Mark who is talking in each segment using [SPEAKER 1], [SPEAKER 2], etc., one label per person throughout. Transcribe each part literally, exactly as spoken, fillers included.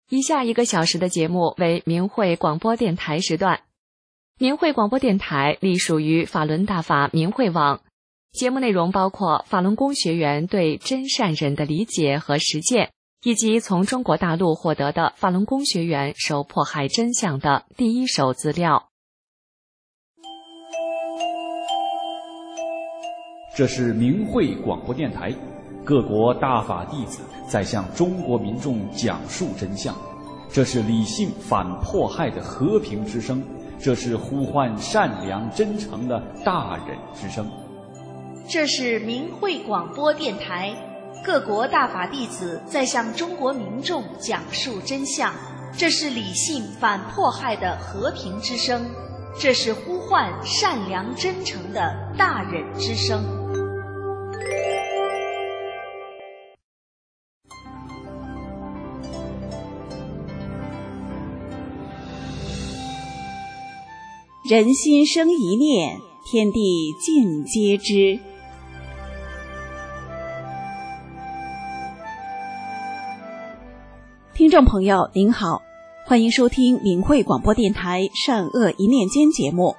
[SPEAKER 1] 以下一个小时的节目为明慧广播电台时段。明慧广播电台隶属于法轮大法明慧网，节目内容包括法轮功学员对真善忍的理解和实践，以及从中国大陆获得的法轮功学员受迫害真相的第一手资料。
[SPEAKER 2] 这是明慧广播电台，各国大法弟子在向中国民众讲述真相，这是理性反迫害的和平之声，这是呼唤善良真诚的大忍之声。
[SPEAKER 3] 这是明慧广播电台，各国大法弟子在向中国民众讲述真相，这是理性反迫害的和平之声，这是呼唤善良真诚的大忍之声。
[SPEAKER 4] 人心生一念，天地尽皆知。听众朋友您好，欢迎收听明慧广播电台善恶一念间节目。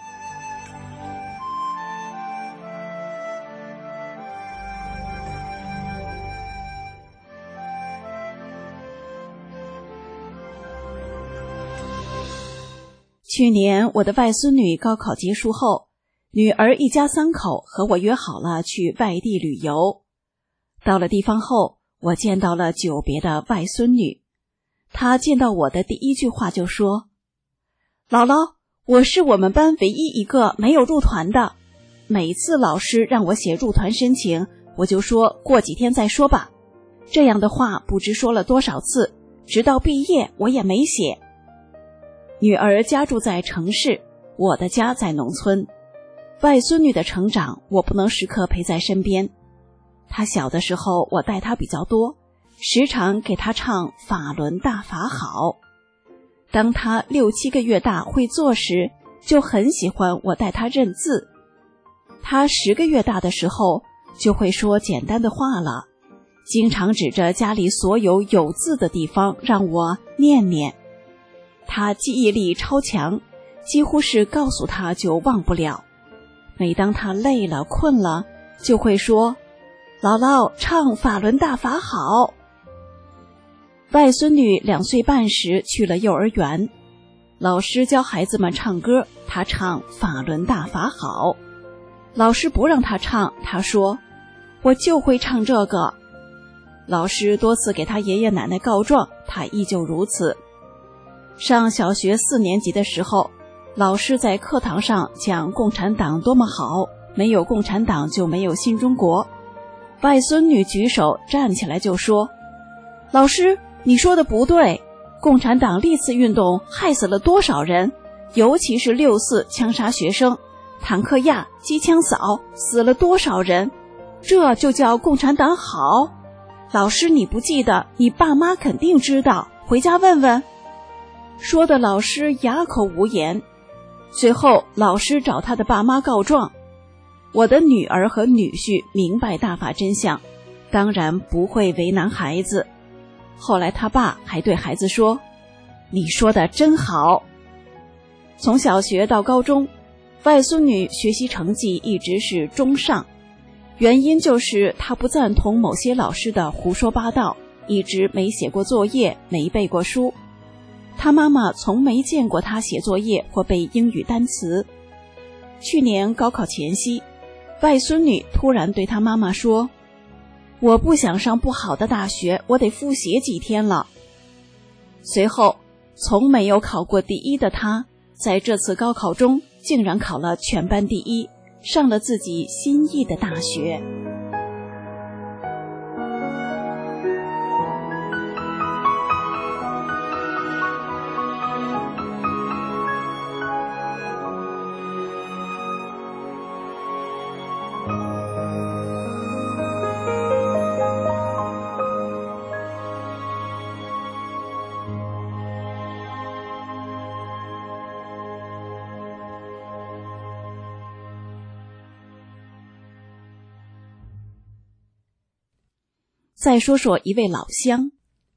[SPEAKER 4] 去年我的外孙女高考结束后，女儿一家三口和我约好了去外地旅游。到了地方后，我见到了久别的外孙女。她见到我的第一句话就说：姥姥，我是我们班唯一一个没有入团的，每次老师让我写入团申请，我就说过几天再说吧。这样的话不知说了多少次，直到毕业我也没写。女儿家住在城市，我的家在农村。外孙女的成长，我不能时刻陪在身边。她小的时候，我带她比较多，时常给她唱法轮大法好。当她六七个月大会坐时，就很喜欢我带她认字。她十个月大的时候，就会说简单的话了，经常指着家里所有有字的地方让我念念。他记忆力超强，几乎是告诉他就忘不了。每当他累了困了，就会说：姥姥唱法轮大法好。外孙女两岁半时去了幼儿园，老师教孩子们唱歌，他唱法轮大法好。老师不让他唱，他说：我就会唱这个。老师多次给他爷爷奶奶告状，他依旧如此。上小学四年级的时候，老师在课堂上讲共产党多么好，没有共产党就没有新中国。外孙女举手站起来就说：老师，你说的不对，共产党历次运动害死了多少人，尤其是六四枪杀学生，坦克亚、机枪扫死了多少人，这就叫共产党好。老师你不记得，你爸妈肯定知道，回家问问。说的老师哑口无言。随后老师找他的爸妈告状，我的女儿和女婿明白大法真相，当然不会为难孩子。后来他爸还对孩子说：你说的真好。从小学到高中，外孙女学习成绩一直是中上，原因就是她不赞同某些老师的胡说八道，一直没写过作业，没背过书。他妈妈从没见过他写作业或背英语单词。去年高考前夕，外孙女突然对他妈妈说：我不想上不好的大学，我得复习几天了。随后，从没有考过第一的他，在这次高考中竟然考了全班第一，上了自己心仪的大学。再说说一位老乡。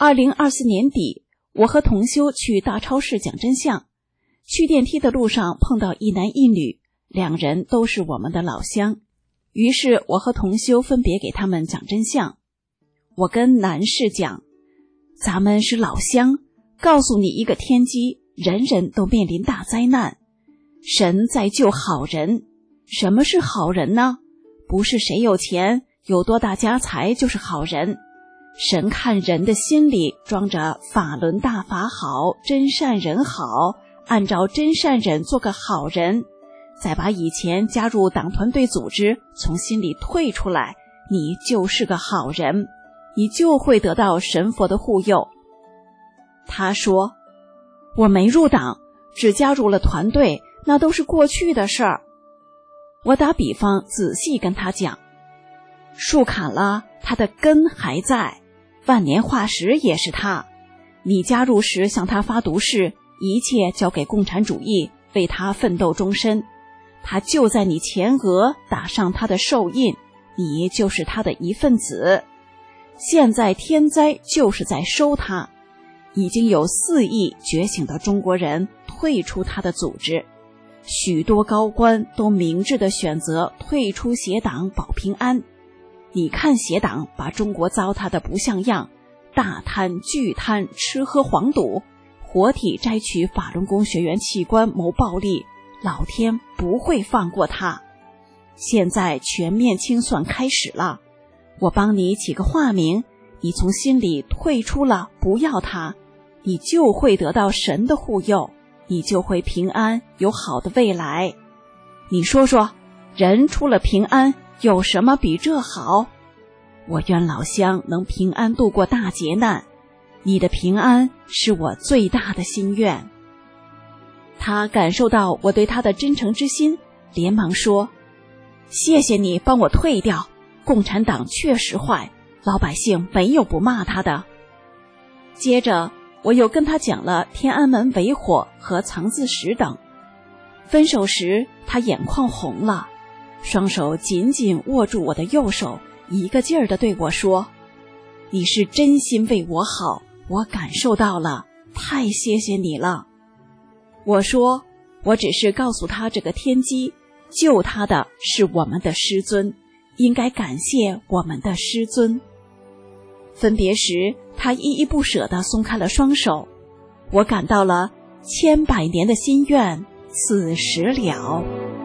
[SPEAKER 4] 二零二四年底，我和同修去大超市讲真相，去电梯的路上碰到一男一女，两人都是我们的老乡。于是我和同修分别给他们讲真相。我跟男士讲，咱们是老乡，告诉你一个天机，人人都面临大灾难，神在救好人。什么是好人呢？不是谁有钱有多大家财就是好人，神看人的心里装着法轮大法好，真善人好，按照真善忍做个好人，再把以前加入党团队组织从心里退出来，你就是个好人，你就会得到神佛的护佑。他说，我没入党，只加入了团队，那都是过去的事儿。我打比方仔细跟他讲，树砍了，它的根还在，万年化石也是他。你加入时向他发毒誓，一切交给共产主义，为他奋斗终身。他就在你前额打上他的手印，你就是他的一份子。现在天灾就是在收他，已经有四亿觉醒的中国人退出他的组织，许多高官都明智地选择退出邪党保平安。你看邪党把中国糟蹋得不像样，大贪巨贪，吃喝黄赌，活体摘取法轮功学员器官谋暴利，老天不会放过他。现在全面清算开始了，我帮你起个化名，你从心里退出了，不要他，你就会得到神的护佑，你就会平安，有好的未来。你说说，人出了平安，有什么比这好？我愿老乡能平安度过大劫难，你的平安是我最大的心愿。他感受到我对他的真诚之心，连忙说，谢谢你帮我退掉，共产党确实坏，老百姓没有不骂他的。接着我又跟他讲了天安门围火和藏字石等。分手时他眼眶红了，双手紧紧握住我的右手，一个劲儿地对我说，你是真心为我好，我感受到了，太谢谢你了。我说，我只是告诉他这个天机，救他的是我们的师尊，应该感谢我们的师尊。分别时他依依不舍地松开了双手，我感到了千百年的心愿此时了。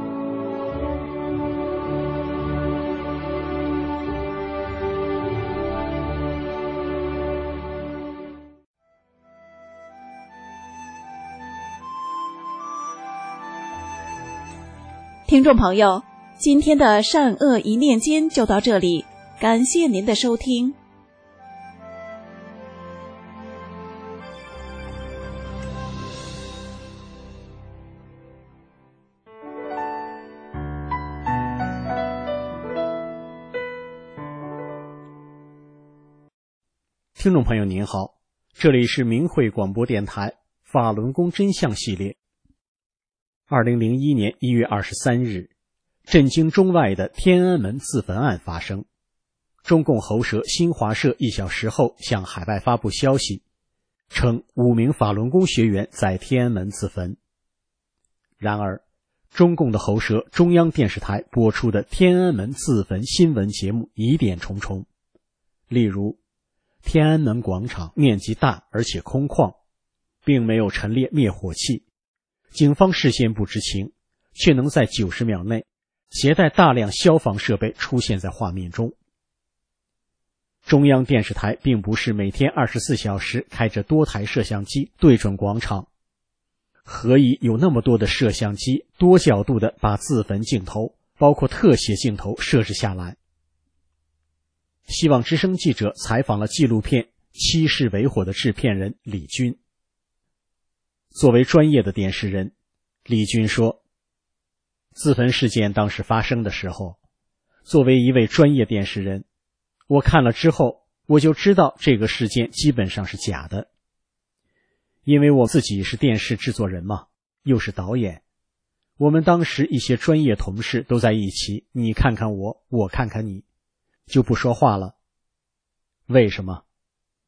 [SPEAKER 4] 听众朋友，今天的善恶一念间就到这里，感谢您的收听。
[SPEAKER 5] 听众朋友您好，这里是明慧广播电台法轮功真相系列。二零零一年一月二十三日，震惊中外的天安门自焚案发生。中共喉舌新华社一小时后向海外发布消息，称五名法轮功学员在天安门自焚。然而，中共的喉舌中央电视台播出的天安门自焚新闻节目疑点重重，例如天安门广场面积大而且空旷，并没有陈列灭火器，警方事先不知情，却能在九十秒内携带大量消防设备出现在画面中。中央电视台并不是每天二十四小时开着多台摄像机对准广场，何以有那么多的摄像机多角度地把自焚镜头，包括特写镜头设置下来？希望之声记者采访了纪录片《七世为火》的制片人李军。作为专业的电视人，李军说，自焚事件当时发生的时候，作为一位专业电视人，我看了之后，我就知道这个事件基本上是假的。因为我自己是电视制作人嘛，又是导演，我们当时一些专业同事都在一起，你看看我，我看看你，就不说话了。为什么？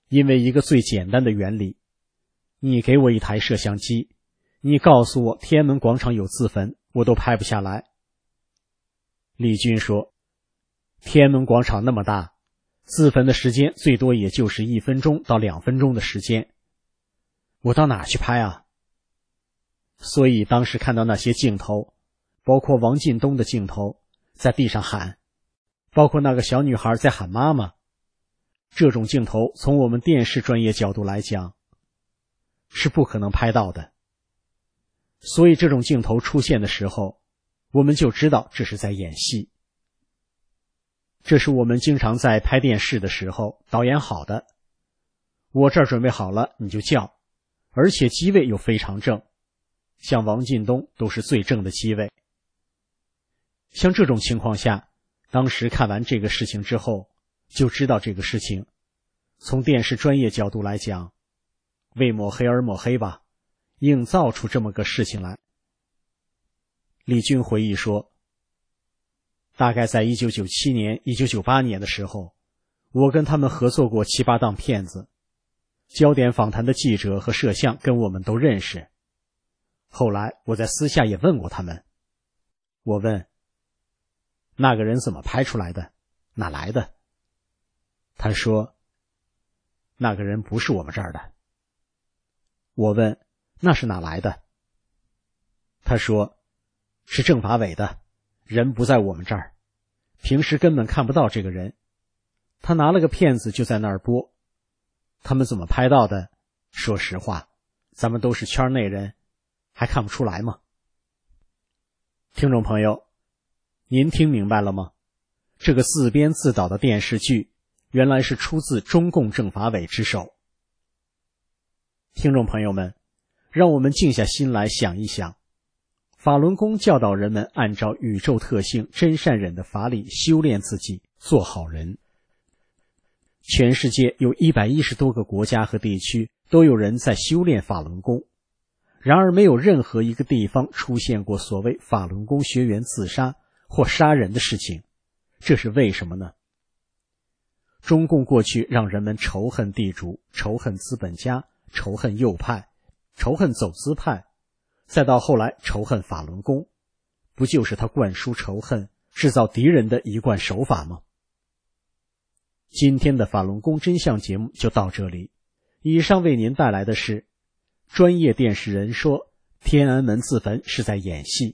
[SPEAKER 5] 因为一个最简单的原理，你给我一台摄像机，你告诉我天安门广场有自焚，我都拍不下来。李军说，天安门广场那么大，自焚的时间最多也就是一分钟到两分钟的时间，我到哪去拍啊？所以当时看到那些镜头，包括王进东的镜头在地上喊，包括那个小女孩在喊妈妈，这种镜头从我们电视专业角度来讲是不可能拍到的。所以这种镜头出现的时候，我们就知道这是在演戏。这是我们经常在拍电视的时候导演好的，我这儿准备好了你就叫，而且机位又非常正，像王进东都是最正的机位。像这种情况下，当时看完这个事情之后就知道这个事情从电视专业角度来讲，为抹黑而抹黑吧，硬造出这么个事情来。李军回忆说，大概在一九九七年一九九八年的时候，我跟他们合作过七八档片子，焦点访谈的记者和摄像跟我们都认识。后来我在私下也问过他们，我问那个人怎么拍出来的，哪来的？他说那个人不是我们这儿的。我问那是哪来的？他说是政法委的，人不在我们这儿，平时根本看不到这个人，他拿了个片子就在那儿播。他们怎么拍到的？说实话，咱们都是圈内人，还看不出来吗？听众朋友，您听明白了吗？这个自编自导的电视剧原来是出自中共政法委之手。听众朋友们，让我们静下心来想一想，法轮功教导人们按照宇宙特性真善忍的法理修炼自己，做好人。全世界有一百一十多个国家和地区都有人在修炼法轮功，然而没有任何一个地方出现过所谓法轮功学员自杀或杀人的事情，这是为什么呢？中共过去让人们仇恨地主，仇恨资本家，仇恨右派，仇恨走资派，再到后来仇恨法轮功，不就是他灌输仇恨，制造敌人的一贯手法吗？今天的法轮功真相节目就到这里，以上为您带来的是专业电视人说天安门自焚是在演戏。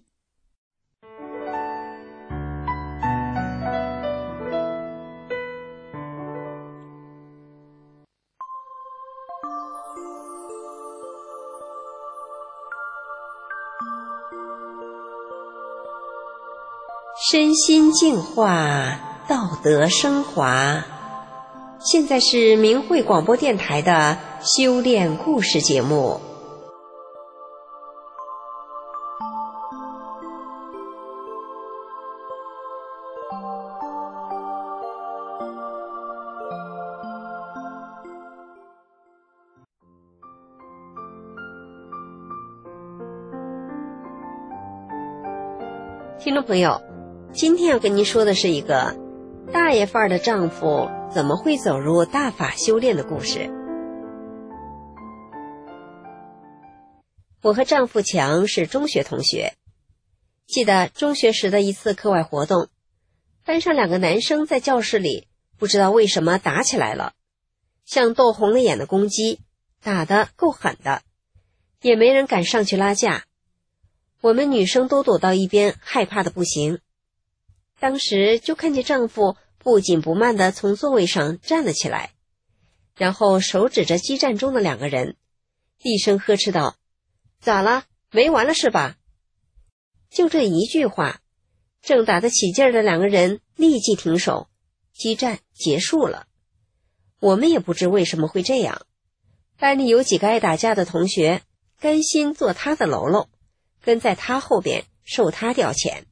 [SPEAKER 6] 身心净化，道德升华。现在是明慧广播电台的修炼故事节目。听众朋友，今天要跟您说的是一个大爷范儿的丈夫怎么会走入大法修炼的故事。我和丈夫强是中学同学，记得中学时的一次课外活动，班上两个男生在教室里不知道为什么打起来了，像斗红了眼的公鸡，打得够狠的，也没人敢上去拉架。我们女生都躲到一边，害怕的不行。当时就看见丈夫不紧不慢地从座位上站了起来，然后手指着激战中的两个人，厉声呵斥道：“咋了？没完了是吧？”就这一句话，正打得起劲儿的两个人立即停手，激战结束了。我们也不知为什么会这样，班里有几个爱打架的同学，甘心做他的喽喽，跟在他后边受他调遣。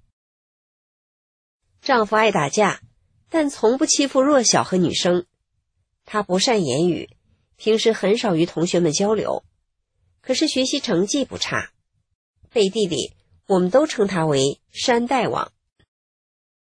[SPEAKER 6] 丈夫爱打架，但从不欺负弱小和女生。他不善言语，平时很少与同学们交流，可是学习成绩不差。背地里，我们都称他为山大王。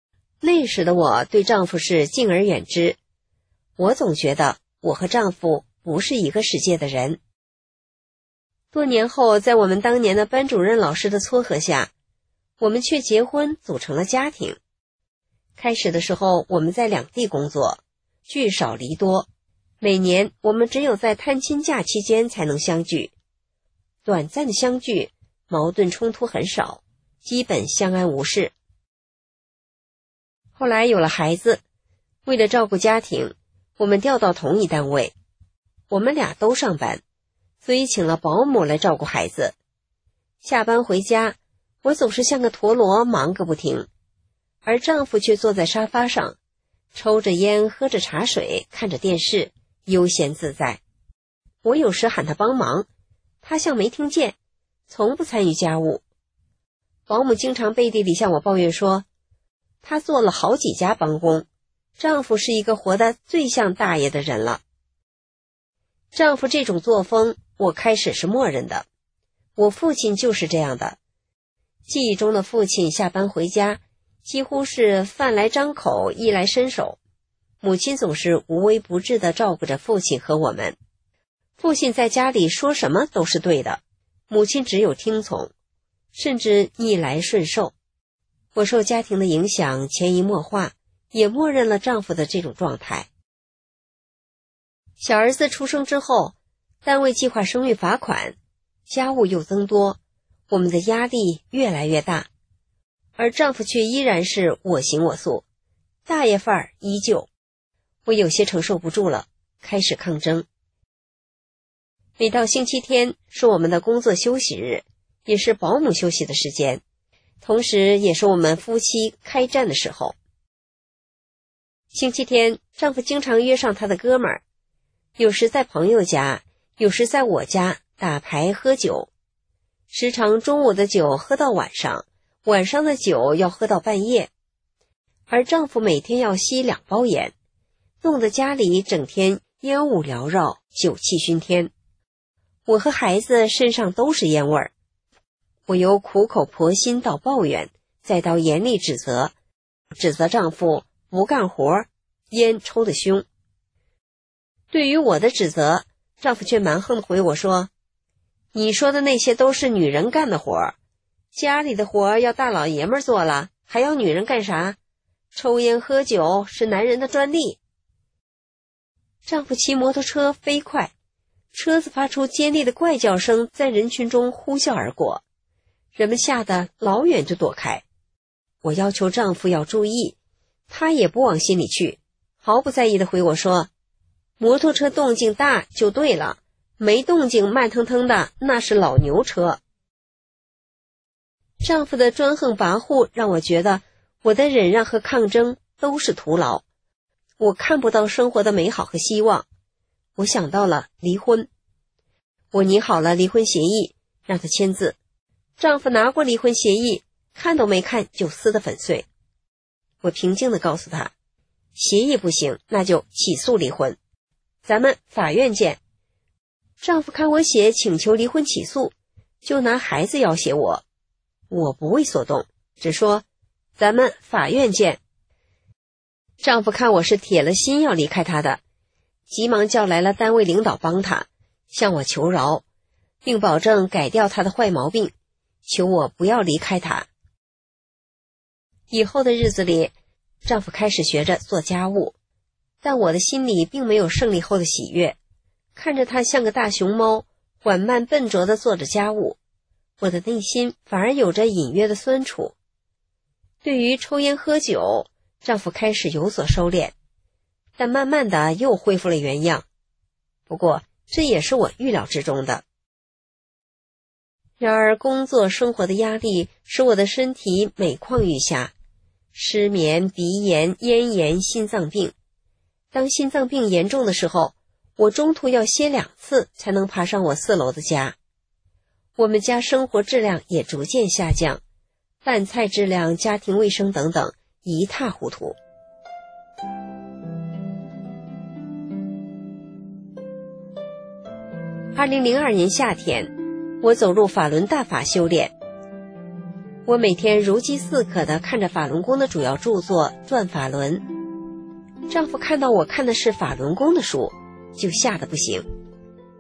[SPEAKER 6] 那时的我对丈夫是敬而远之，我总觉得我和丈夫不是一个世界的人。多年后，在我们当年的班主任老师的撮合下，我们却结婚组成了家庭。开始的时候，我们在两地工作，聚少离多，每年我们只有在探亲假期间才能相聚。短暂的相聚，矛盾冲突很少，基本相安无事。后来有了孩子，为了照顾家庭，我们调到同一单位，我们俩都上班，所以请了保姆来照顾孩子。下班回家，我总是像个陀螺，忙个不停，而丈夫却坐在沙发上，抽着烟，喝着茶水，看着电视，悠闲自在。我有时喊他帮忙，他像没听见，从不参与家务。保姆经常背地里向我抱怨说，她做了好几家帮工，丈夫是一个活得最像大爷的人了。丈夫这种作风，我开始是默认的。我父亲就是这样的。记忆中的父亲下班回家，几乎是饭来张口，衣来伸手。母亲总是无微不至地照顾着父亲和我们。父亲在家里说什么都是对的，母亲只有听从，甚至逆来顺受。我受家庭的影响，潜移默化，也默认了丈夫的这种状态。小儿子出生之后，单位计划生育罚款，家务又增多，我们的压力越来越大，而丈夫却依然是我行我素，大爷范儿依旧。我有些承受不住了，开始抗争。每到星期天是我们的工作休息日，也是保姆休息的时间，同时也是我们夫妻开战的时候。星期天，丈夫经常约上他的哥们儿，有时在朋友家，有时在我家打牌喝酒，时常中午的酒喝到晚上，晚上的酒要喝到半夜。而丈夫每天要吸两包烟，弄得家里整天烟雾缭绕，酒气熏天。我和孩子身上都是烟味儿。我由苦口婆心到抱怨，再到严厉指责，指责丈夫不干活，烟抽得凶。对于我的指责，丈夫却蛮横地回我说，你说的那些都是女人干的活，家里的活要大老爷们做了，还要女人干啥？抽烟喝酒是男人的专利。丈夫骑摩托车飞快，车子发出尖利的怪叫声，在人群中呼啸而过，人们吓得老远就躲开。我要求丈夫要注意，他也不往心里去，毫不在意地回我说，摩托车动静大就对了，没动静慢腾腾的那是老牛车。丈夫的专横跋扈让我觉得我的忍让和抗争都是徒劳，我看不到生活的美好和希望。我想到了离婚，我拟好了离婚协议，让他签字。丈夫拿过离婚协议，看都没看就撕得粉碎。我平静地告诉他，协议不行，那就起诉离婚，咱们法院见。丈夫看我写请求离婚起诉，就拿孩子要挟我，我不为所动，只说咱们法院见。丈夫看我是铁了心要离开他的，急忙叫来了单位领导帮他，向我求饶，并保证改掉他的坏毛病，求我不要离开他。以后的日子里，丈夫开始学着做家务，但我的心里并没有胜利后的喜悦，看着他像个大熊猫，缓慢笨拙地做着家务，我的内心反而有着隐约的酸楚。对于抽烟喝酒，丈夫开始有所收敛，但慢慢的又恢复了原样。不过这也是我预料之中的。然而工作生活的压力使我的身体每况愈下，失眠、鼻炎、咽炎、心脏病。当心脏病严重的时候，我中途要歇两次才能爬上我四楼的家。我们家生活质量也逐渐下降，饭菜质量、家庭卫生等等一塌糊涂。二零零二年夏天，我走入法轮大法修炼。我每天如饥似渴地看着法轮功的主要著作《转法轮》。丈夫看到我看的是法轮功的书，就吓得不行，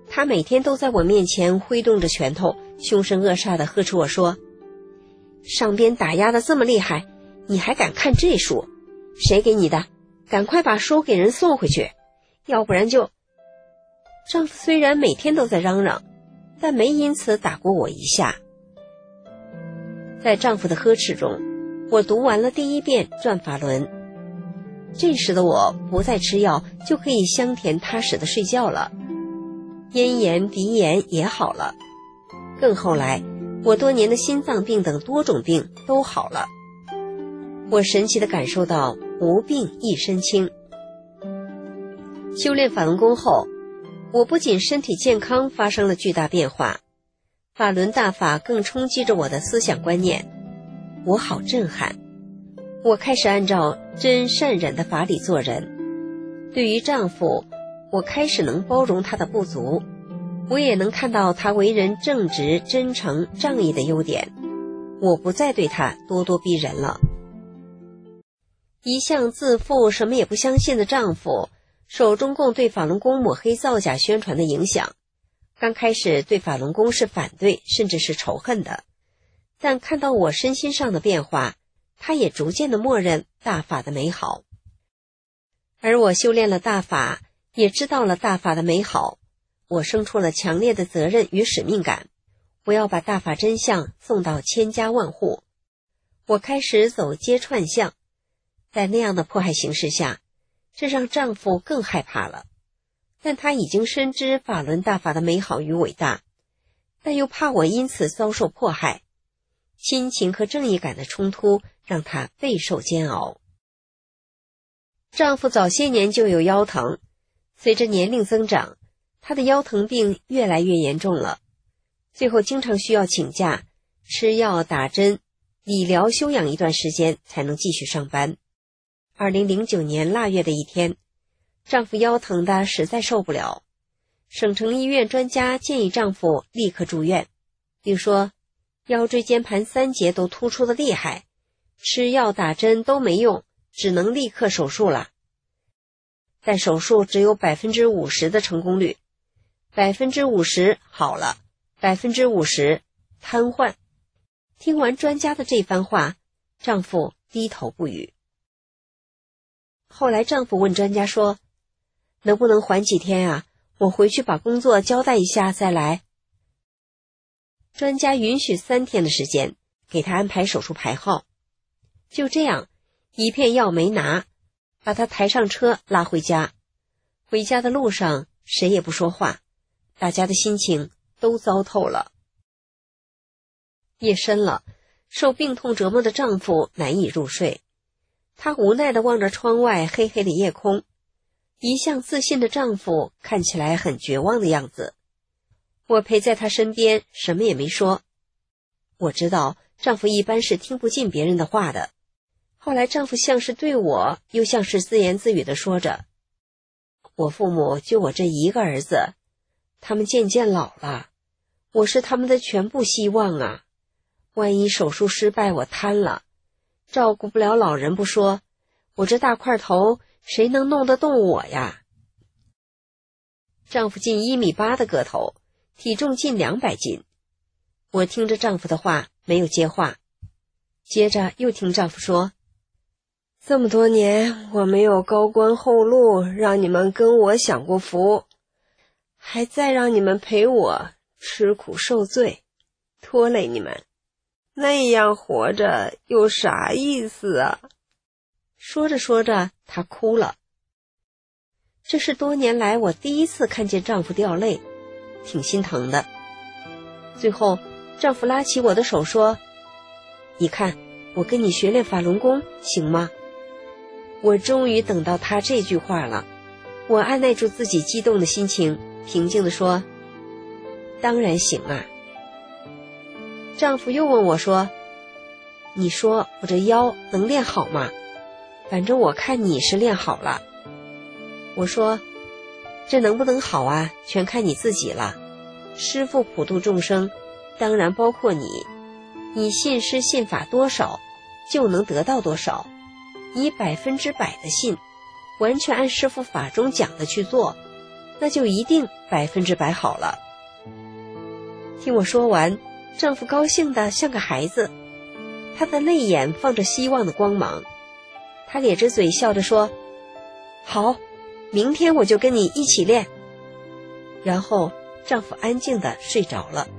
[SPEAKER 6] 他每天都在我面前挥动着拳头，凶神恶煞地呵斥我说：上边打压得这么厉害，你还敢看这书？谁给你的？赶快把书给人送回去，要不然就……丈夫虽然每天都在嚷嚷，但没因此打过我一下。在丈夫的呵斥中，我读完了第一遍《转法轮》。这时的我不再吃药，就可以香甜踏实地睡觉了，咽炎鼻炎也好了。更后来，我多年的心脏病等多种病都好了。我神奇地感受到无病一身轻。修炼法轮功后，我不仅身体健康发生了巨大变化，法轮大法更冲击着我的思想观念。我好震撼，我开始按照真善忍的法理做人。对于丈夫，我开始能包容他的不足，我也能看到他为人正直、真诚、仗义的优点。我不再对他咄咄逼人了。一向自负、什么也不相信的丈夫，受中共对法轮功抹黑造假宣传的影响，刚开始对法轮功是反对甚至是仇恨的，但看到我身心上的变化，他也逐渐地默认大法的美好。而我修炼了大法，也知道了大法的美好，我生出了强烈的责任与使命感，我要把大法真相送到千家万户。我开始走街串巷，在那样的迫害形势下，这让丈夫更害怕了。但他已经深知法轮大法的美好与伟大，但又怕我因此遭受迫害，亲情和正义感的冲突让他备受煎熬。丈夫早些年就有腰疼，随着年龄增长，他的腰疼病越来越严重了，最后经常需要请假，吃药打针，理疗休养一段时间才能继续上班。二零零九年腊月的一天，丈夫腰疼的实在受不了，省城医院专家建议丈夫立刻住院，并说腰椎间盘三节都突出的厉害，吃药打针都没用，只能立刻手术了。但手术只有 百分之五十 的成功率， 百分之五十 好了， 百分之五十 瘫痪。听完专家的这番话，丈夫低头不语。后来丈夫问专家说，能不能缓几天啊？我回去把工作交代一下再来。专家允许三天的时间，给他安排手术排号。就这样，一片药没拿，把他抬上车拉回家。回家的路上谁也不说话，大家的心情都糟透了。夜深了，受病痛折磨的丈夫难以入睡，他无奈地望着窗外黑黑的夜空，一向自信的丈夫看起来很绝望的样子。我陪在他身边，什么也没说。我知道丈夫一般是听不进别人的话的。后来丈夫像是对我，又像是自言自语地说着，我父母就我这一个儿子，他们渐渐老了，我是他们的全部希望啊，万一手术失败我瘫了，照顾不了老人不说，我这大块头谁能弄得动我呀？丈夫近一米八的个头，体重近两百斤。我听着丈夫的话，没有接话。接着又听丈夫说，这么多年我没有高官厚禄，让你们跟我享过福，还再让你们陪我吃苦受罪，拖累你们，那样活着有啥意思啊？说着说着，她哭了。这是多年来我第一次看见丈夫掉泪，挺心疼的。最后，丈夫拉起我的手说，你看，我跟你学练法轮功，行吗？我终于等到他这句话了，我按耐住自己激动的心情，平静地说，当然行啊。丈夫又问我说，你说我这腰能练好吗？反正我看你是练好了。我说，这能不能好啊，全看你自己了。师父普度众生，当然包括你，你信师信法多少，就能得到多少。你百分之百的信，完全按师父法中讲的去做， 那就一定百分之百好了。听我说完，丈夫高兴得像个孩子，他的泪眼放着希望的光芒，他咧着嘴笑着说：好，明天我就跟你一起练。然后丈夫安静地睡着了。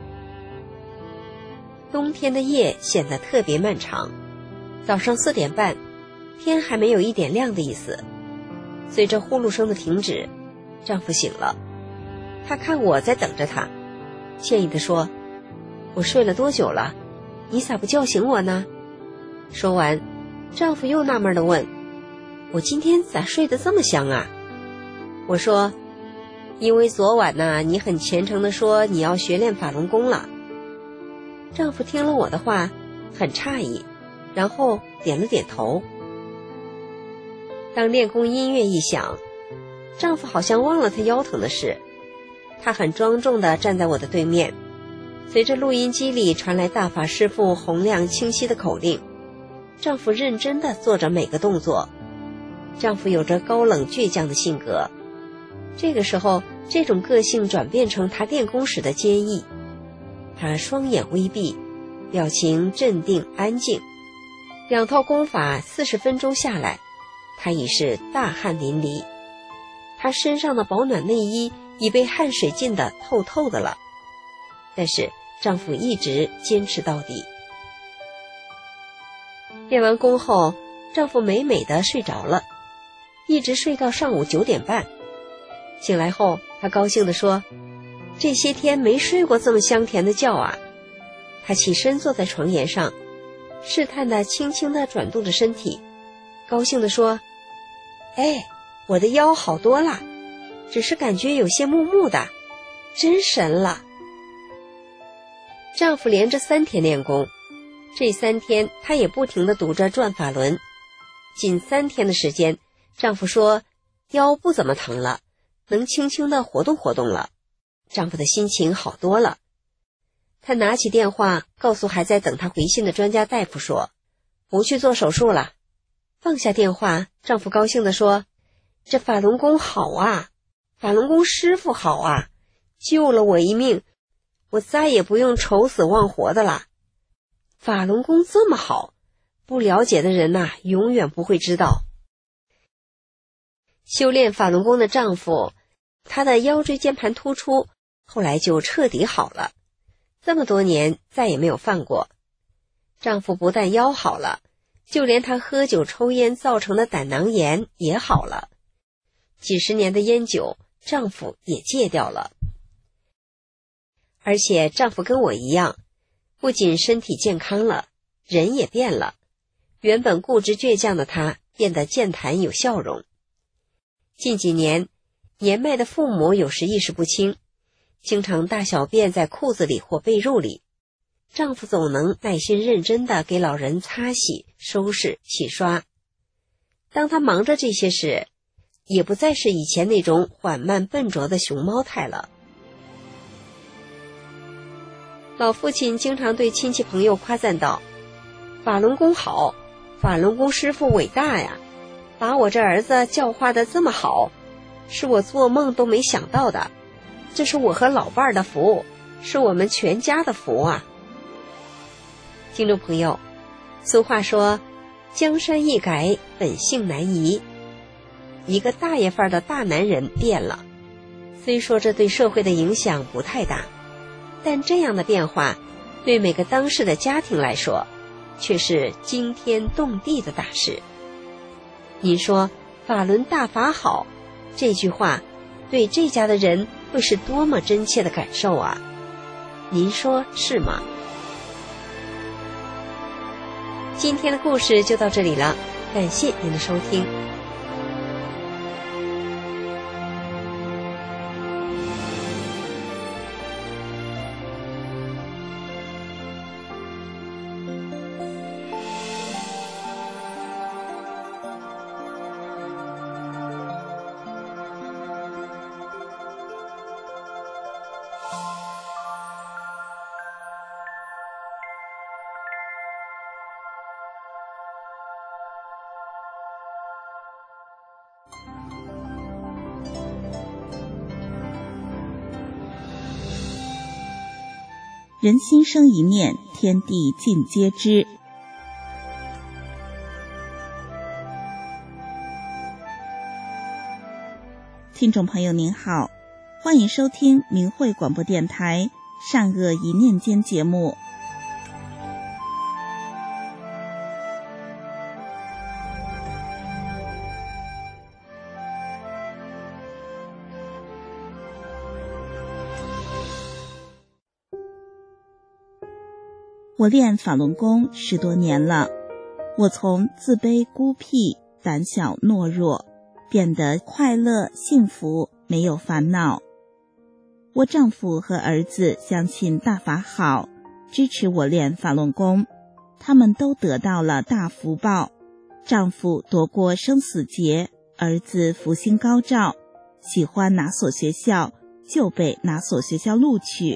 [SPEAKER 6] 冬天的夜显得特别漫长，早上四点半，天还没有一点亮的意思。随着呼噜声的停止，丈夫醒了，他看我在等着他，歉意地说：我睡了多久了？你咋不叫醒我呢？说完，丈夫又纳闷地问：我今天咋睡得这么香啊？我说：因为昨晚呢、啊，你很虔诚地说你要学练法轮功了。丈夫听了我的话，很诧异，然后点了点头。当练功音乐一响，丈夫好像忘了他腰疼的事，他很庄重地站在我的对面，随着录音机里传来大法师父洪亮清晰的口令，丈夫认真地做着每个动作。丈夫有着高冷倔强的性格，这个时候这种个性转变成他练功时的坚毅。他双眼微闭，表情镇定安静。两套功法四十分钟下来，他已是大汗淋漓，他身上的保暖内衣已被汗水浸得透透的了。但是丈夫一直坚持到底。练完功后，丈夫美美地睡着了，一直睡到上午九点半。醒来后，他高兴地说：这些天没睡过这么香甜的觉啊。他起身坐在床沿上，试探地轻轻地转动着身体，高兴地说：哎，我的腰好多了，只是感觉有些木木的，真神了。丈夫连着三天练功，这三天他也不停地读着转法轮。仅三天的时间，丈夫说腰不怎么疼了，能轻轻地活动活动了。丈夫的心情好多了。他拿起电话告诉还在等他回信的专家大夫说：不去做手术了。放下电话，丈夫高兴地说：这法轮功好啊，法轮功师傅好啊，救了我一命，我再也不用愁死忘活的了。法轮功这么好，不了解的人呐、啊，永远不会知道。修炼法轮功的丈夫，他的腰椎间盘突出后来就彻底好了，这么多年再也没有犯过。丈夫不但腰好了，就连他喝酒抽烟造成的胆囊炎也好了。几十年的烟酒，丈夫也戒掉了。而且丈夫跟我一样，不仅身体健康了，人也变了。原本固执倔强的他变得健谈有笑容。近几年，年迈的父母有时意识不清，经常大小便在裤子里或被褥里，丈夫总能耐心认真地给老人擦洗、收拾、洗刷。当他忙着这些时，也不再是以前那种缓慢笨拙的熊猫态了。老父亲经常对亲戚朋友夸赞道：法轮功好，法轮功师傅伟大呀，把我这儿子教化得这么好，是我做梦都没想到的，这是我和老伴儿的福，是我们全家的福啊。听众朋友，俗话说江山易改，本性难移。一个大爷范儿的大男人变了，虽说这对社会的影响不太大，但这样的变化对每个当事的家庭来说却是惊天动地的大事。您说法轮大法好，这句话对这家的人会是多么真切的感受啊，您说是吗？今天的故事就到这里了，感谢您的收听。
[SPEAKER 4] 人心生一念，天地尽皆知。听众朋友您好，欢迎收听明慧广播电台善恶一念间节目。我练法轮功十多年了，我从自卑孤僻、胆小懦弱变得快乐幸福，没有烦恼。我丈夫和儿子相信大法好，支持我练法轮功，他们都得到了大福报。丈夫躲过生死劫，儿子福星高照，喜欢哪所学校就被哪所学校录取。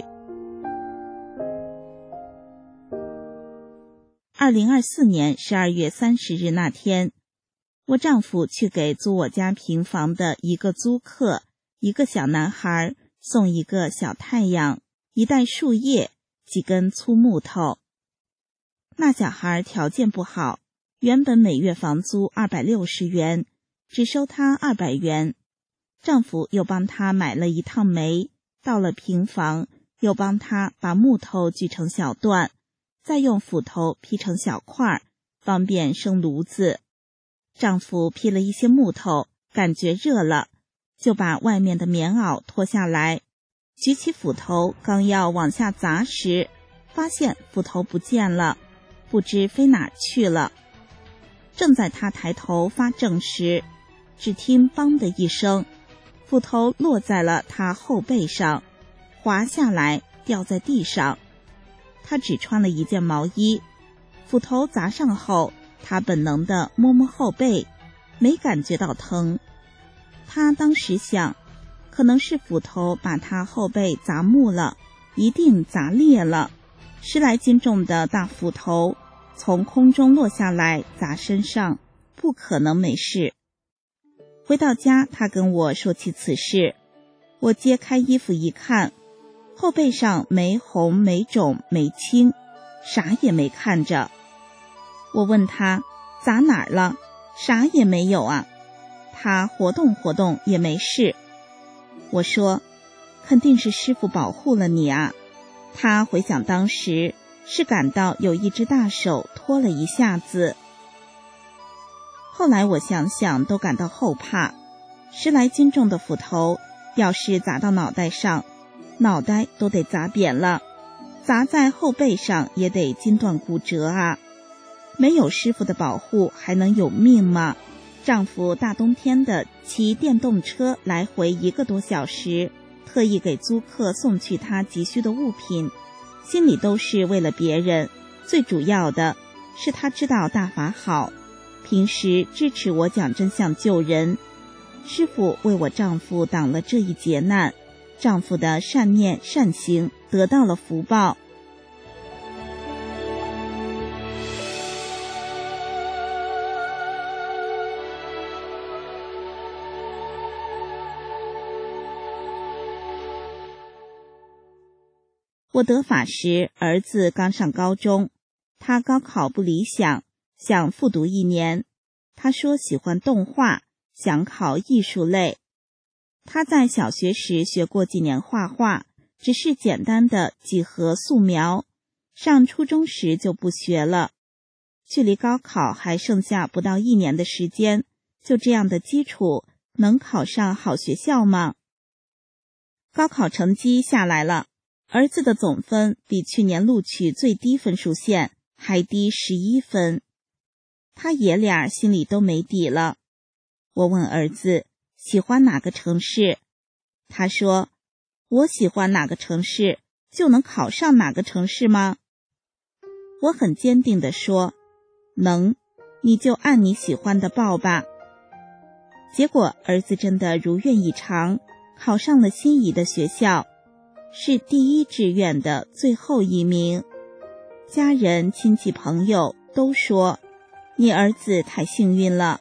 [SPEAKER 4] 二零二四年十二月三十日那天，我丈夫去给租我家平房的一个租客，一个小男孩送一个小太阳、一袋树叶、几根粗木头。那小孩条件不好，原本每月房租二百六十元，只收他二百元。丈夫又帮他买了一趟煤，到了平房，又帮他把木头锯成小段，再用斧头劈成小块，方便生炉子。丈夫劈了一些木头，感觉热了，就把外面的棉袄脱下来，举起斧头刚要往下砸时，发现斧头不见了，不知飞哪去了。正在他抬头发怔时，只听梆的一声，斧头落在了他后背上，滑下来掉在地上。他只穿了一件毛衣，斧头砸上后，他本能地摸摸后背，没感觉到疼。他当时想，可能是斧头把他后背砸木了，一定砸裂了。十来斤重的大斧头从空中落下来砸身上，不可能没事。回到家，他跟我说起此事，我揭开衣服一看，后背上没红没肿没青，啥也没看着。我问他砸哪儿了，啥也没有啊。他活动活动也没事。我说肯定是师父保护了你啊。他回想当时是感到有一只大手拖了一下子。后来我想想都感到后怕，十来斤重的斧头要是砸到脑袋上，脑袋都得砸扁了，砸在后背上也得筋断骨折啊。没有师傅的保护还能有命吗？丈夫大冬天的骑电动车来回一个多小时，特意给租客送去他急需的物品，心里都是为了别人，最主要的是他知道大法好，平时支持我讲真相救人。师傅为我丈夫挡了这一劫难，丈夫的善念善行得到了福报。我得法时，儿子刚上高中，他高考不理想，想复读一年。他说喜欢动画，想考艺术类。他在小学时学过几年画画，只是简单的几何素描，上初中时就不学了。距离高考还剩下不到一年的时间，就这样的基础，能考上好学校吗？高考成绩下来了，儿子的总分比去年录取最低分数线还低十一分，他爷俩心里都没底了。我问儿子喜欢哪个城市，他说我喜欢哪个城市就能考上哪个城市吗？我很坚定地说能，你就按你喜欢的报吧。结果儿子真的如愿以偿，考上了心仪的学校，是第一志愿的最后一名。家人亲戚朋友都说你儿子太幸运了。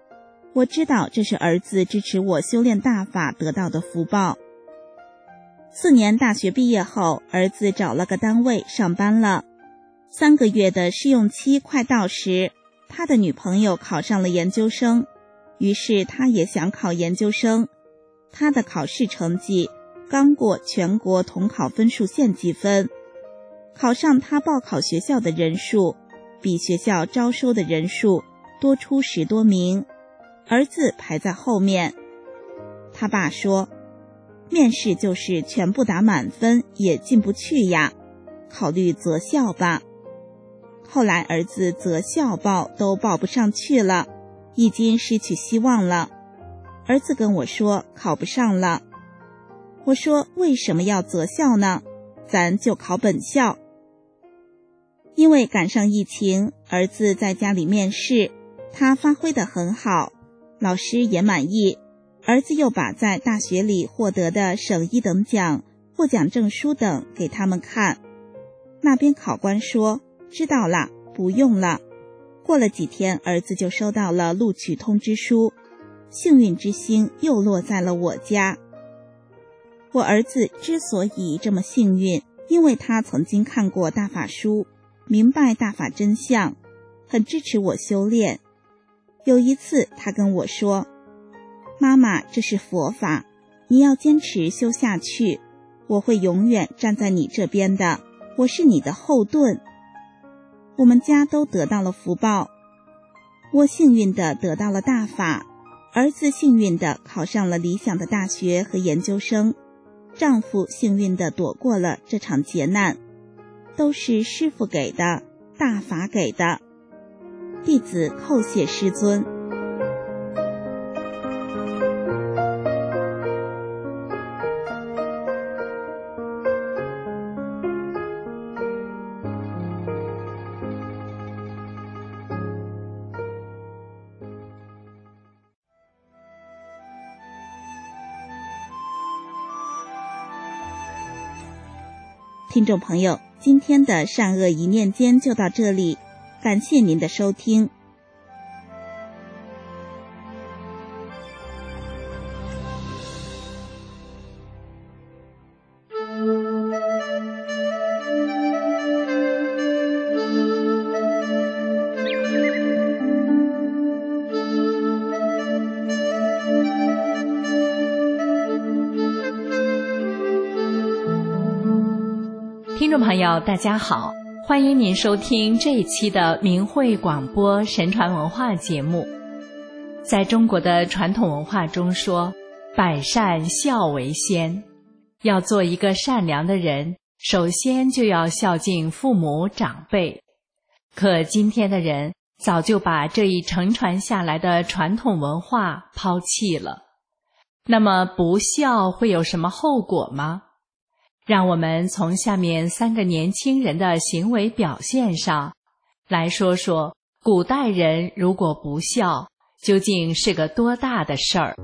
[SPEAKER 4] 我知道这是儿子支持我修炼大法得到的福报。 四年大学毕业后，儿子找了个单位上班了。三个月的试用期快到时，他的女朋友考上了研究生，于是他也想考研究生。他的考试成绩刚过全国统考分数线积分，考上他报考学校的人数比学校招收的人数多出十多名，儿子排在后面。他爸说，面试就是全部打满分也进不去呀，考虑择校吧。后来儿子择校报都报不上去了，已经失去希望了。儿子跟我说考不上了。我说为什么要择校呢？咱就考本校。因为赶上疫情，儿子在家里面试，他发挥得很好，老师也满意。儿子又把在大学里获得的省一等奖、获奖证书等给他们看。那边考官说，知道了，不用了。过了几天，儿子就收到了录取通知书，幸运之星又落在了我家。我儿子之所以这么幸运，因为他曾经看过大法书，明白大法真相，很支持我修炼。有一次他跟我说，妈妈，这是佛法，你要坚持修下去，我会永远站在你这边的，我是你的后盾。我们家都得到了福报，我幸运地得到了大法，儿子幸运地考上了理想的大学和研究生，丈夫幸运地躲过了这场劫难，都是师父给的，大法给的。弟子叩谢师尊。听众朋友，今天的善恶一念间就到这里，感谢您的收听。
[SPEAKER 1] 听众朋友大家好，欢迎您收听这一期的明慧广播神传文化节目。在中国的传统文化中说，百善孝为先，要做一个善良的人，首先就要孝敬父母长辈。可今天的人早就把这一承传下来的传统文化抛弃了。那么不孝会有什么后果吗？让我们从下面三个年轻人的行为表现上来说说，古代人如果不孝，究竟是个多大的事儿。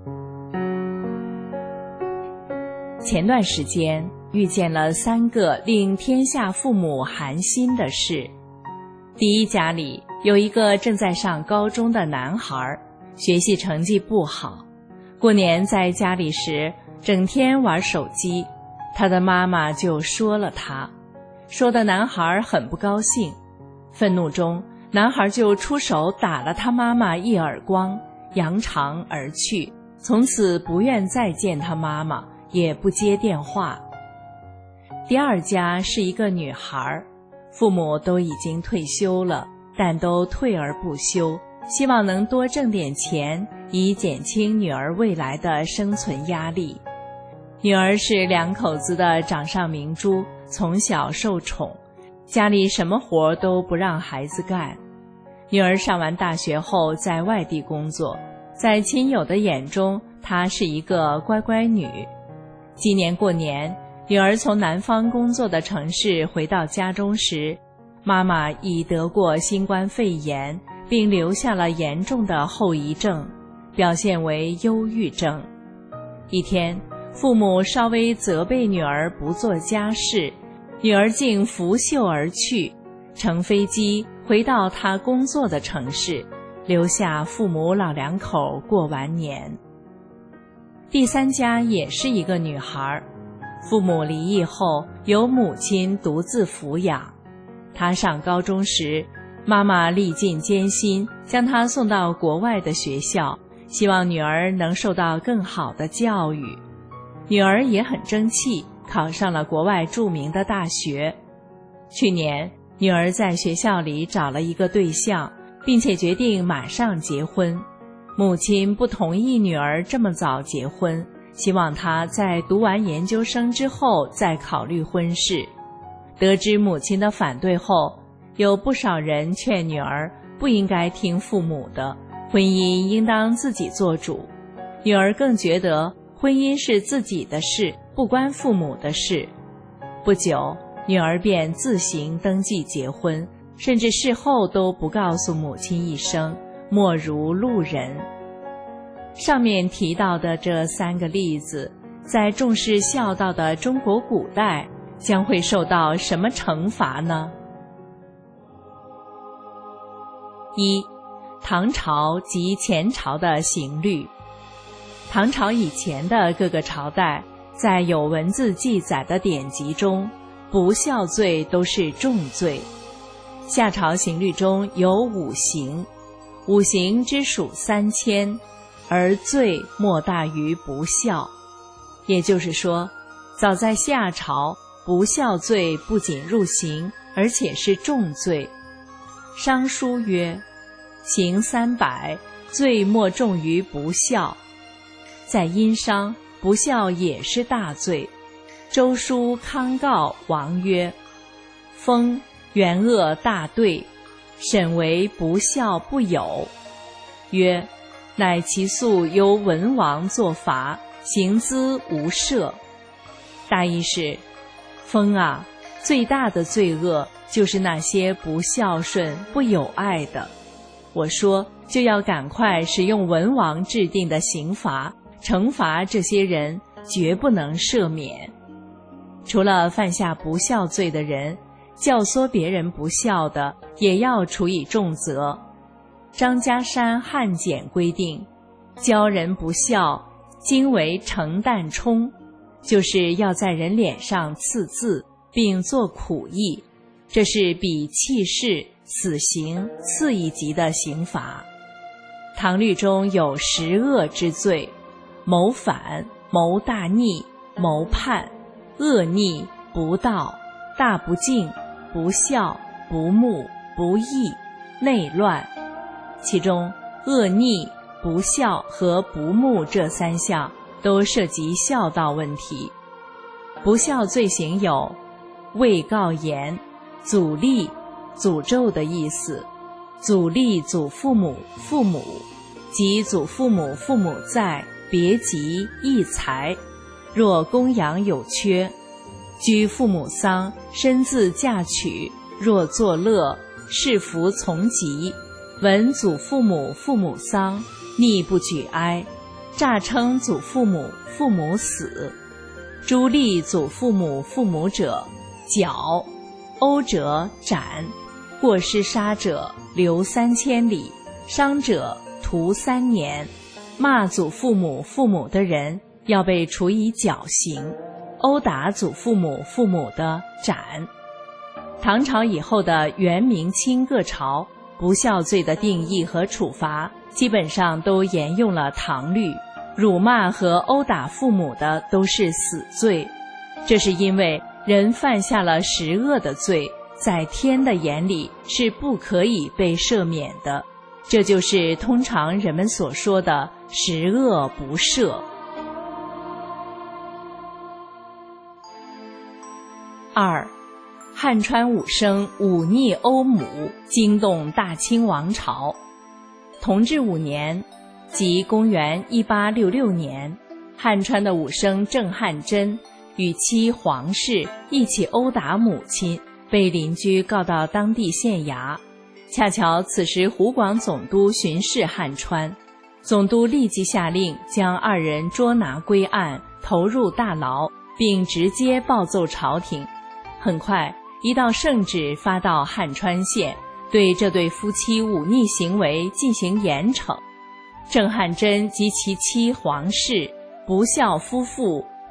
[SPEAKER 1] 前段时间遇见了三个令天下父母寒心的事。第一家里有一个正在上高中的男孩，学习成绩不好，过年在家里时整天玩手机，他的妈妈就说了他，说的男孩很不高兴，愤怒中男孩就出手打了他妈妈一耳光，扬长而去，从此不愿再见他妈妈，也不接电话。第二家是一个女孩，父母都已经退休了，但都退而不休，希望能多挣点钱，以减轻女儿未来的生存压力。女儿是两口子的掌上明珠，从小受宠，家里什么活都不让孩子干。女儿上完大学后在外地工作，在亲友的眼中，她是一个乖乖女。今年过年，女儿从南方工作的城市回到家中时，妈妈已得过新冠肺炎，并留下了严重的后遗症，表现为忧郁症。一天，父母稍微责备女儿不做家事，女儿竟拂袖而去，乘飞机回到她工作的城市，留下父母老两口过完年。第三家也是一个女孩，
[SPEAKER 7] 父母离异后，由母亲独自抚养。他上高中时，妈妈历尽艰辛，将他送到国外的学校，希望女儿能受到更好的教育。女儿也很争气，考上了国外著名的大学。去年，女儿在学校里找了一个对象，并且决定马上结婚。母亲不同意女儿这么早结婚，希望她在读完研究生之后再考虑婚事。得知母亲的反对后，有不少人劝女儿不应该听父母的，婚姻应当自己做主。女儿更觉得婚姻是自己的事，不关父母的事。不久，女儿便自行登记结婚，甚至事后都不告诉母亲一声，莫如路人。上面提到的这三个例子，在重视孝道的中国古代，将会受到什么惩罚呢？一、唐朝及前朝的刑律。唐朝以前的各个朝代，在有文字记载的典籍中，不孝罪都是重罪。夏朝刑律中有五刑，五刑之数三千，而罪莫大于不孝。也就是说，早在夏朝，不孝罪不仅入刑，而且是重罪。商书曰：刑三百，罪莫重于不孝。在殷商，不孝也是大罪。周书康告王曰：封元恶大兑，审为不孝不有。曰：乃其素由文王作罚，刑资无赦。大意是，封啊，最大的罪恶就是那些不孝顺不友爱的。我说就要赶快使用文王制定的刑罚，惩罚这些人，绝不能赦免。除了犯下不孝罪的人，教唆别人不孝的也要处以重责。张家山汉简规定，教人不孝，经为承担冲，就是要在人脸上刺字，并作苦役，这是比弃市、死刑次一级的刑罚。唐律中有十恶之罪：谋反、谋大逆、谋叛、恶逆、不道、大不敬、不孝、不睦、不义、内乱。其中恶逆、不孝和不睦这三项都涉及孝道问题。不孝罪行有未告言、阻立，诅咒的意思，阻立祖父母、父母，即祖父母、父母在，别急易财，若供养有缺；居父母丧，身自嫁娶，若作乐，是服从疾；闻祖父母、父母丧，逆不举哀，诈称祖父母、父母死。诛立祖父母、父母者，绞；殴者斩；过失杀者，流三千里；伤者，徒三年。骂祖父母、父母的人要被处以绞刑，殴打祖父母、父母的斩。唐朝以后的元、明、清各朝，不孝罪的定义和处罚基本上都沿用了唐律，辱骂和殴打父母的都是死罪。这是因为人犯下了十恶的罪，在天的眼里是不可以被赦免的，这就是通常人们所说的十恶不赦。二、汉川武生忤逆欧母，惊动大清王朝。同治五年，即公元一八六六年，汉川的武生郑汉真与妻黄氏一起殴打母亲，被邻居告到当地县衙。恰巧此时湖广总督巡视汉川，总督立即下令将二人捉拿归案，投入大牢，并直接报奏朝廷。很快，一道圣旨发到汉川县，对这对夫妻忤逆行为进行严惩。郑汉真及其妻黄氏不孝夫妇，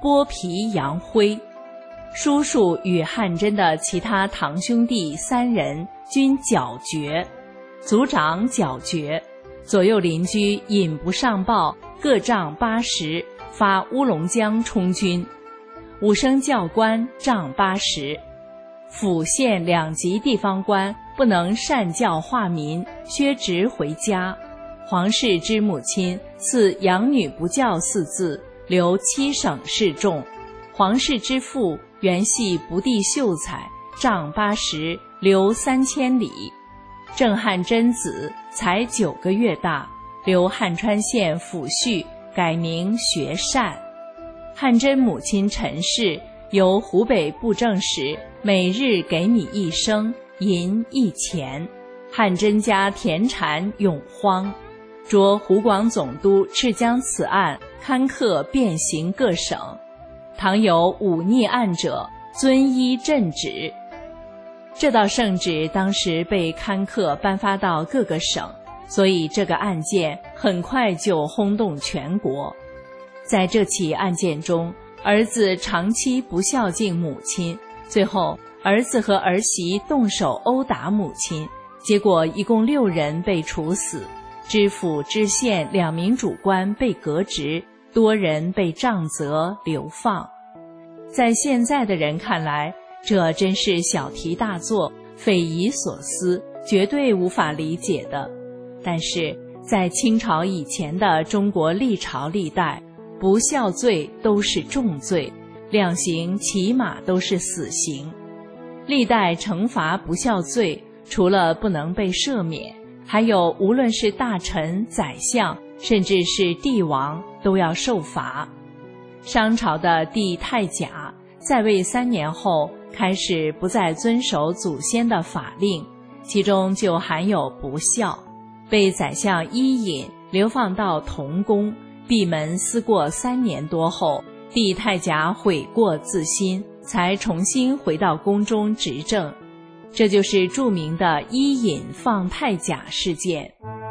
[SPEAKER 7] 剥皮扬灰。叔叔与汉真的其他堂兄弟三人均绞绝，族长绞绝，左右邻居引不上报，各杖八十，发乌龙江充军。武生教官杖八十，府县两级地方官不能善教化民，削职回家。皇室之母亲赐养女不教四字，留七省示众。皇室之父原系不第秀才，杖八十，留三千里。郑汉真子才九个月大，留汉川县抚恤，改名学善。汉真母亲陈氏由湖北布政使，每日给米一升，银一钱。汉真家田产永荒，着湖广总督敕将此案刊刻遍行各省，倘有忤逆案者，遵依朕旨。这道圣旨当时被刊刻颁发到各个省，所以这个案件很快就轰动全国。在这起案件中，儿子长期不孝敬母亲，最后儿子和儿媳动手殴打母亲，结果一共六人被处死，知府知县两名主官被革职，多人被杖责流放。在现在的人看来，这真是小题大做，匪夷所思，绝对无法理解的。但是在清朝以前的中国历朝历代，不孝罪都是重罪，量刑起码都是死刑。历代惩罚不孝罪，除了不能被赦免，还有无论是大臣、宰相，甚至是帝王，都要受罚。商朝的帝太甲在位三年后，开始不再遵守祖先的法令，其中就含有不孝，被宰相伊尹流放到童宫，闭门思过三年多后，帝太甲悔过自新，才重新回到宫中执政。这就是著名的伊尹放太甲事件。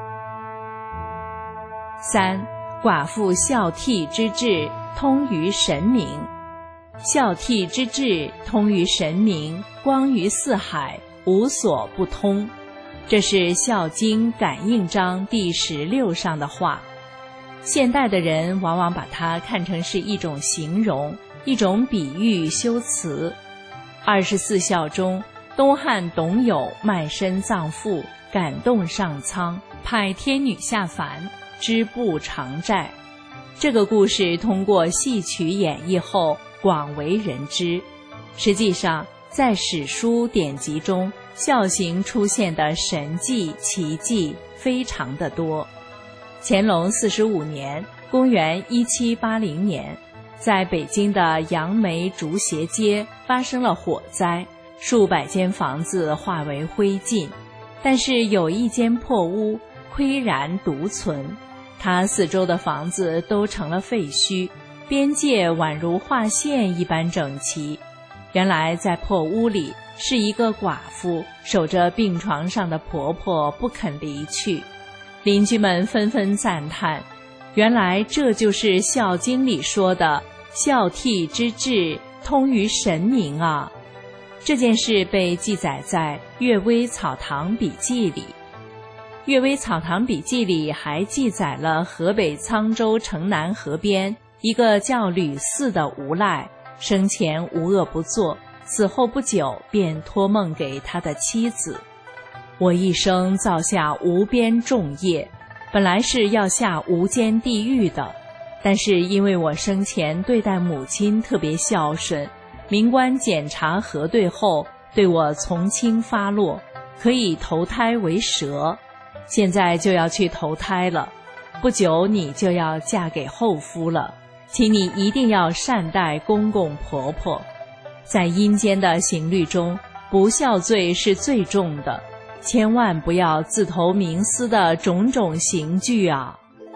[SPEAKER 7] 三、寡妇孝悌之志通于神明。孝悌之志通于神明，光于四海，无所不通。这是《孝经·感应章》第十六上的话。现代的人往往把它看成是一种形容，一种比喻修辞。二十四孝中，东汉董友卖身葬父，感动上苍，派天女下凡，织布偿债。这个故事通过戏曲演绎后广为人知。实际上，在史书典籍中，孝行出现的神迹奇迹非常的多。乾隆四十五年，公元一七八零年，在北京的杨梅竹斜街发生了火灾，数百间房子化为灰烬，但是有一间破屋岿然独存，它四周的房子都成了废墟，边界宛如画线一般整齐。原来在破屋里是一个寡妇守着病床上的婆婆不肯离去，邻居们纷纷赞叹，原来这就是《孝经》里说的孝悌之志通于神明啊。这件事被记载在《岳微草堂笔记》里。《岳微草堂笔记》里还记载了河北沧州城南河边一个叫吕四的无赖，生前无恶不作，死后不久便托梦给他的妻子：我一生造下无边重业，本来是要下无间地狱的，但是因为我生前对待母亲特别孝顺，民官检查核对后对我从轻发落，可以投胎为蛇，现在就要去投胎了，不久你就要嫁给后夫了，请你一定要善待公公婆婆。在阴间的刑律中，不孝罪是最重的，千万不要自投冥思的种种刑具啊。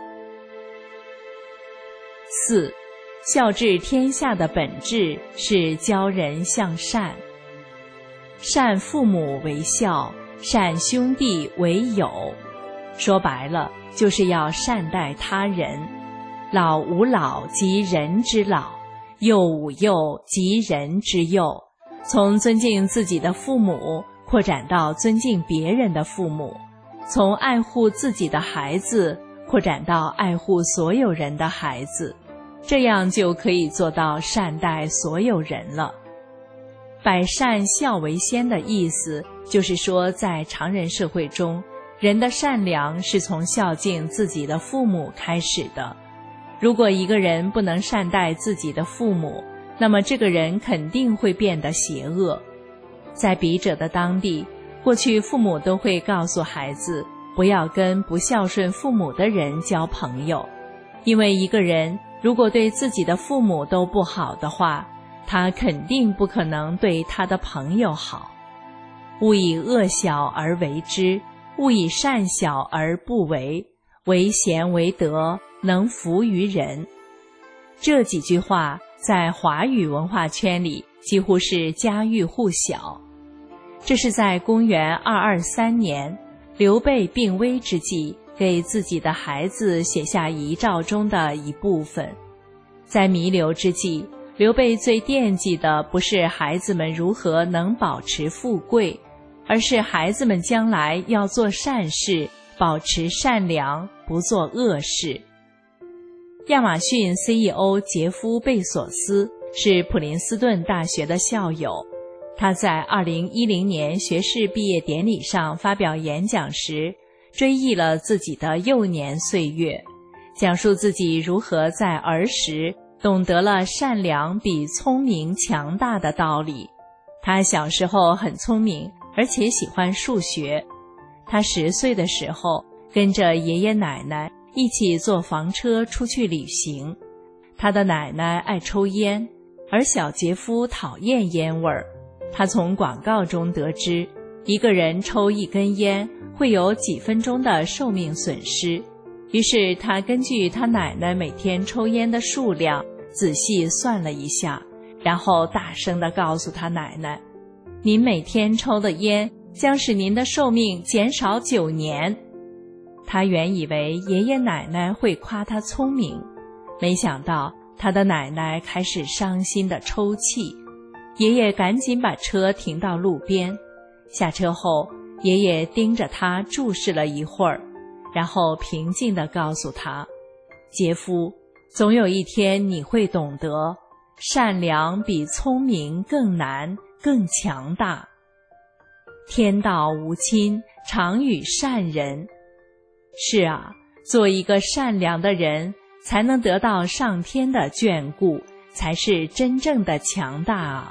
[SPEAKER 7] 四、孝治天下的本质是教人向善。善父母为孝，善兄弟为友。说白了，就是要善待他人。老吾老及人之老， 幼吾幼及人之幼，从尊敬自己的父母扩展到尊敬别人的父母，从爱护自己的孩子扩展到爱护所有人的孩子，这样就可以做到善待所有人了。百善孝为先的意思，就是说在常人社会中，人的善良是从孝敬自己的父母开始的。如果一个人不能善待自己的父母，那么这个人肯定会变得邪恶。在笔者的当地，过去父母都会告诉孩子，不要跟不孝顺父母的人交朋友，因为一个人如果对自己的父母都不好的话，他肯定不可能对他的朋友好。勿以恶小而为之，勿以善小而不为，为贤为德，能服于人。这几句话在华语文化圈里几乎是家喻户晓。这是在公元二二三年，刘备病危之际，给自己的孩子写下遗诏中的一部分。在弥留之际，刘备最惦记的不是孩子们如何能保持富贵，而是孩子们将来要做善事，保持善良，不做恶事。亚马逊 C E O 杰夫·贝索斯是普林斯顿大学的校友，他在二零一零年学士毕业典礼上发表演讲时，追忆了自己的幼年岁月，讲述自己如何在儿时懂得了善良比聪明强大的道理。他小时候很聪明，而且喜欢数学。他十岁的时候，跟着爷爷奶奶一起坐房车出去旅行。他的奶奶爱抽烟，而小杰夫讨厌烟味儿。他从广告中得知，一个人抽一根烟会有几分钟的寿命损失。于是他根据他奶奶每天抽烟的数量仔细算了一下，然后大声地告诉他奶奶，您每天抽的烟将使您的寿命减少九年。他原以为爷爷奶奶会夸他聪明，没想到他的奶奶开始伤心地抽泣。爷爷赶紧把车停到路边，下车后，爷爷盯着他注视了一会儿，然后平静地告诉他，杰夫，总有一天你会懂得，善良比聪明更难，更强大。天道无亲，常与善人。是啊，做一个善良的人，才能得到上天的眷顾，才是真正的强大啊。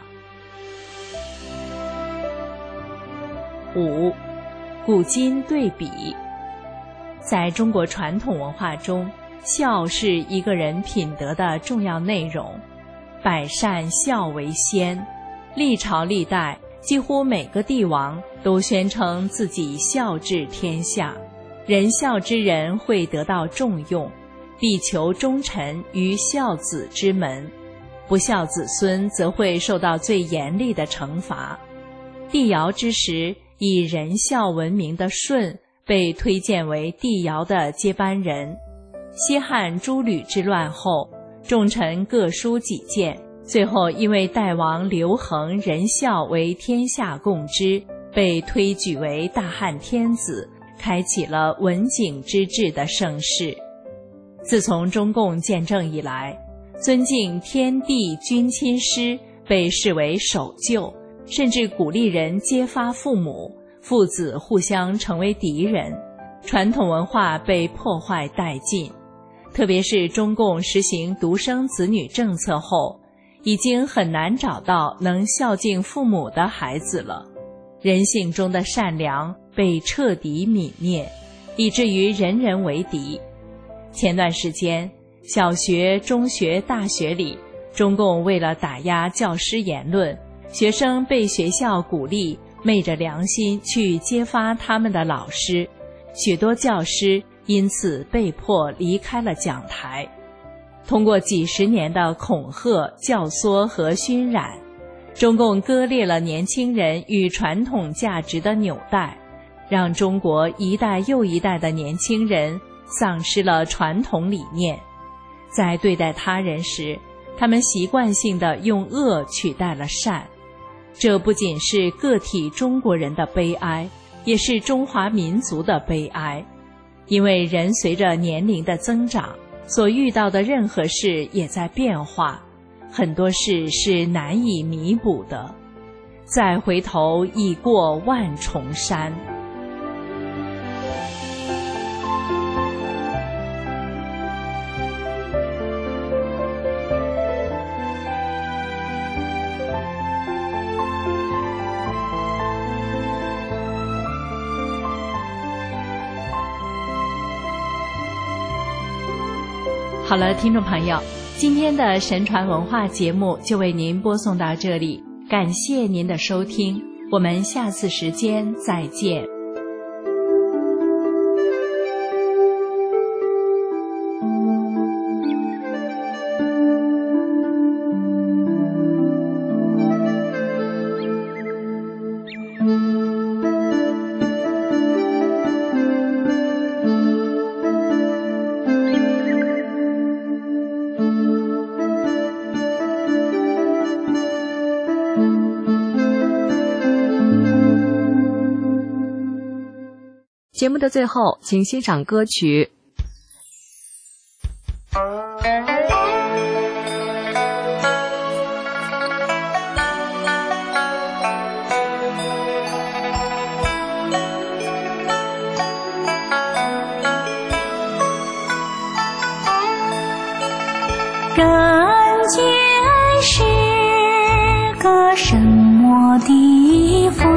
[SPEAKER 7] 五，古今对比。在中国传统文化中，孝是一个人品德的重要内容，百善孝为先。历朝历代，几乎每个帝王都宣称自己孝治天下，仁孝之人会得到重用，必求忠臣于孝子之门，不孝子孙则会受到最严厉的惩罚。帝尧之时，以仁孝闻名的舜被推荐为帝尧的接班人。西汉诸吕之乱后，众臣各抒己见，最后因为代王刘恒仁孝为天下共知，被推举为大汉天子，开启了文景之治的盛世。自从中共建政以来，尊敬天地君亲师被视为守旧，甚至鼓励人揭发父母，父子互相成为敌人，传统文化被破坏殆尽。特别是中共实行独生子女政策后，已经很难找到能孝敬父母的孩子了。人性中的善良被彻底泯灭，以至于人人为敌。前段时间，小学、中学、大学里，中共为了打压教师言论，学生被学校鼓励昧着良心去揭发他们的老师，许多教师因此被迫离开了讲台。通过几十年的恐吓、教唆和熏染，中共割裂了年轻人与传统价值的纽带，让中国一代又一代的年轻人丧失了传统理念。在对待他人时， 他们习惯性地用恶取代了善。这不仅是个体中国人的悲哀，也是中华民族的悲哀。因为人随着年龄的增长，所遇到的任何事也在变化，很多事是难以弥补的。再回头已过万重山。好了，听众朋友，今天的神传文化节目就为您播送到这里，感谢您的收听，我们下次时间再见。
[SPEAKER 1] 节目的最后，请欣赏歌曲
[SPEAKER 8] 人间是个什么地方，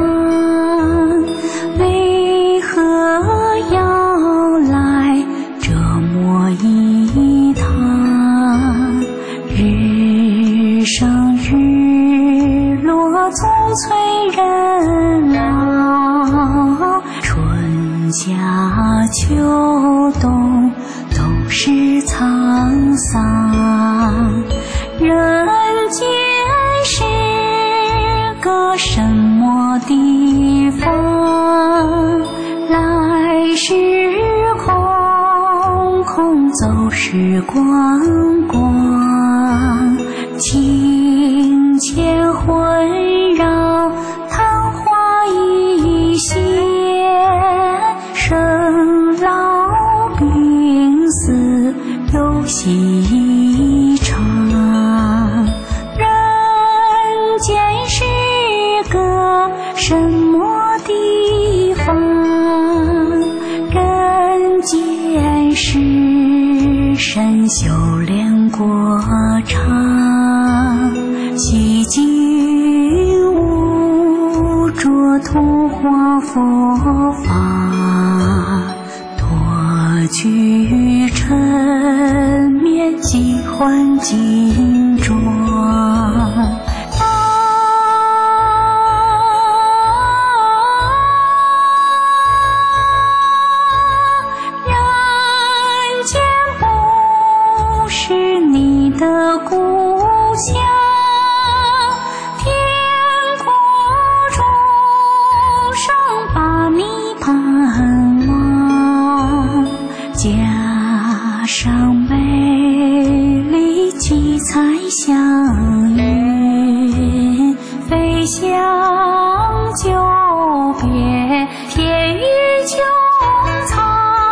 [SPEAKER 8] 为何要来这么一趟？日升日落总催人老，春夏秋冬都是沧桑。人间是个什么地方？来时空空，走时光光，情牵魂绕，昙花一现，生老病死游戏一场。人间是个什么地方？人间是神修炼过场，洗净污浊图画佛法，脱去尘灭即还金装。的故乡，天国中生把你盼望，加上美丽七彩祥云，飞翔久别天与穹苍。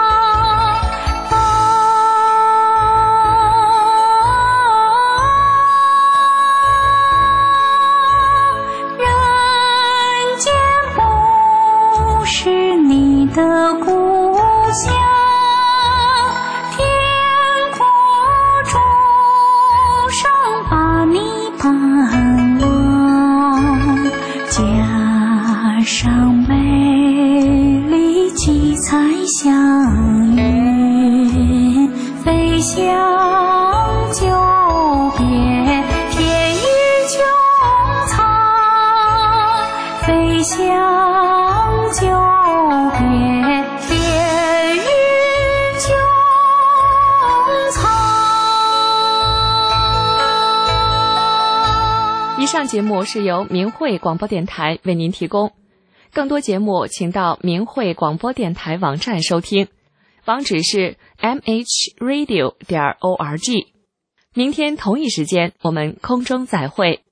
[SPEAKER 8] 的故乡，天国中生把你盼望，加上美丽七彩祥云，飞翔久别天与穹苍，飞翔久
[SPEAKER 1] 以上节目是由明慧广播电台为您提供，更多节目请到明慧广播电台网站收听，网址是 m h radio 点 org。 明天同一时间，我们空中再会。